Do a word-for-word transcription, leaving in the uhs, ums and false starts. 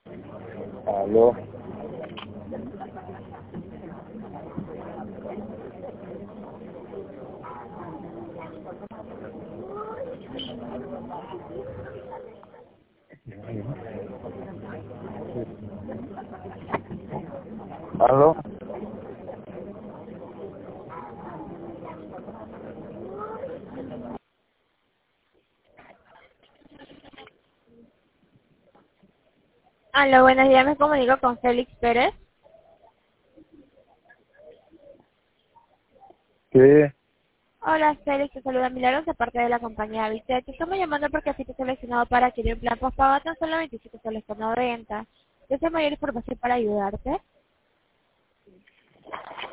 Aló. Aló. Hola, buenos días, me comunico con Félix Pérez. Sí. Hola, Félix, te saluda Milagros de parte de la compañía Vitec. Te estamos llamando porque fuiste seleccionado para adquirir un plan postpago tan solo veintisiete soles con noventa. Deseo mayor información para ayudarte.